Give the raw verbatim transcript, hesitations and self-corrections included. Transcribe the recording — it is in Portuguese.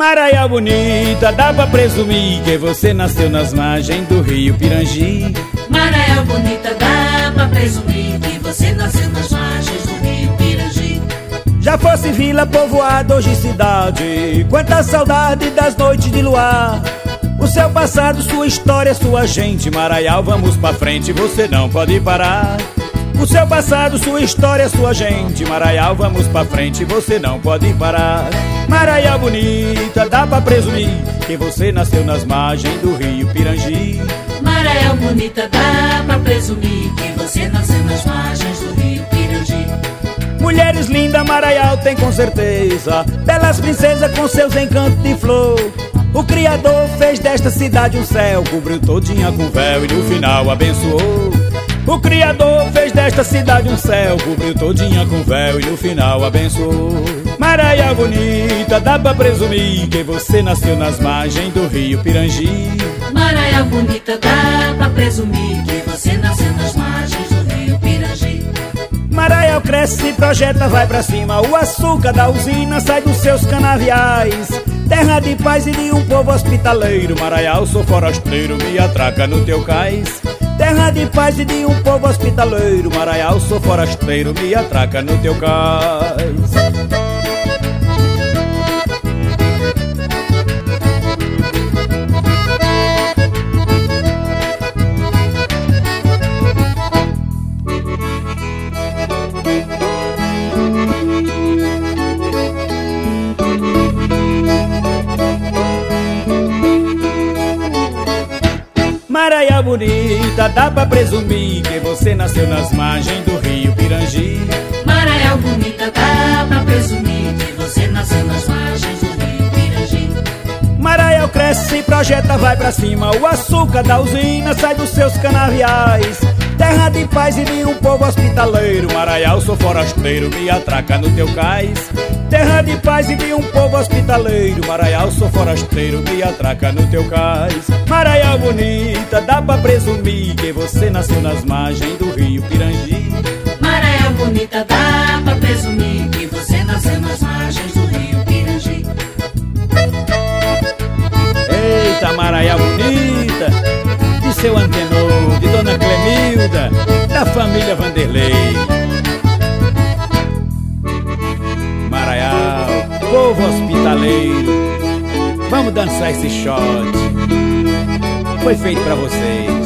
Maraial bonita, dá pra presumir que você nasceu nas margens do rio Pirangi. Maraial bonita, dá pra presumir que você nasceu nas margens do rio Pirangi. Já fosse vila povoada, hoje cidade, quanta saudade das noites de luar. O seu passado, sua história, sua gente. Maraial, vamos pra frente, você não pode parar. O seu passado, sua história, sua gente. Maraial, vamos pra frente, você não pode parar. Maraial bonita, dá pra presumir que você nasceu nas margens do rio Pirangi. Maraial bonita, dá pra presumir que você nasceu nas margens do rio Pirangi. Mulheres lindas, Maraial tem com certeza, belas princesas com seus encantos de flor. O Criador fez desta cidade um céu, cobriu todinha com véu e no final abençoou. O Criador fez desta cidade um céu, cobriu todinha com véu e no final abençoou. Maraial bonita, dá pra presumir que você nasceu nas margens do rio Pirangi. Maraial bonita, dá pra presumir que você nasceu nas margens do rio Pirangi. Maraial cresce, projeta, vai pra cima. O açúcar da usina sai dos seus canaviais. Terra de paz e de um povo hospitaleiro. Maraial, sou forasteiro, me atraca no teu cais. Terra de paz e de um povo hospitaleiro. Maraial, sou forasteiro, me atraca no teu cais. Maraial bonita, dá pra presumir que você nasceu nas margens do rio Pirangi. Maraial bonita, dá pra presumir que você nasceu nas margens do rio Pirangi. Maraial cresce, projeta, vai pra cima. O açúcar da usina sai dos seus canaviais. Terra de paz e de um povo hospitaleiro. Maraial, sou forasteiro, me atraca no teu cais. Terra de paz e de um povo hospitaleiro. Maraial, sou forasteiro, me atraca no teu cais. Maraial bonita, dá pra presumir que você nasceu nas margens do rio Pirangi. Maraial bonita, dá pra presumir que você nasceu nas margens do rio Pirangi. Eita, Maraial bonita, de seu Antenor, de Dona Clemilda, da família Vanderlei. Maraial, povo hospitaleiro, vamos dançar esse shot. Foi feito pra vocês.